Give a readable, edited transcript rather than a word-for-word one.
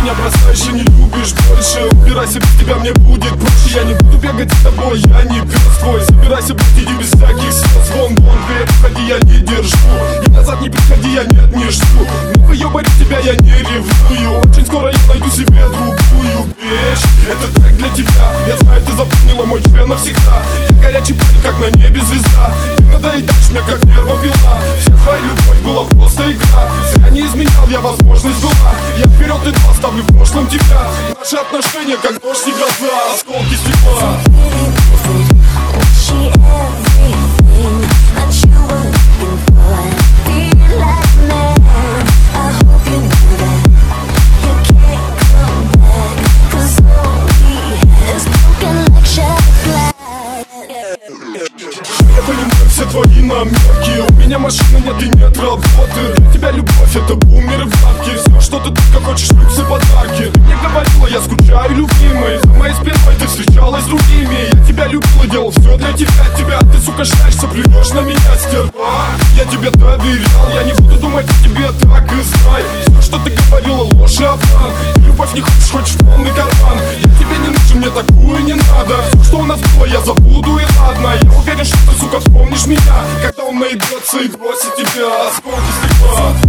меня бросаешь и не любишь больше. Убирайся, без тебя мне будет проще. Я не буду бегать с тобой, я не пес твой. Собирайся, блядь, иди без всяких слез. Вон, дверь, входи, я не держу. И назад не приходи, я нет, не жду. Ну выебать тебя я не ревную. Очень скоро я найду себе другую вещь. Это трек для тебя. Я знаю, ты запомнила мой член навсегда. Я горячий парень, как на небе звезда. Ты надоедаешь мне, как нервопила. Вся твоя любовь была просто игра. Зря не изменял, я возможность была. Я вперед и два ставлю в прошлом тебя. Наши отношения, как дождь и гроза. Осколки стекла. Я понимаю все твои намеки. У меня машины нет и нет работы. Для тебя любовь это бумер и бабки. Все, что ты только хочешь, люксы, подарки. Ты мне говорила, я скучаю, любимый. За моей спиной ты встречалась с другими. Я тебя любил и делал все для тебя. Ты, сука, шляешься, плюешь на меня, стерва. Я тебе доверял, я не буду думать о тебе так и знай. Все, что ты говорила, ложь и обман. Любовь не хочешь в полный карман. Я тебе не нужен, мне такую не надо. Все, что у нас было, я забуду и ладно. Я уверен, что ты, сука, вспомнишь меня, когда он наебется и бросит тебя. Осколки стекла.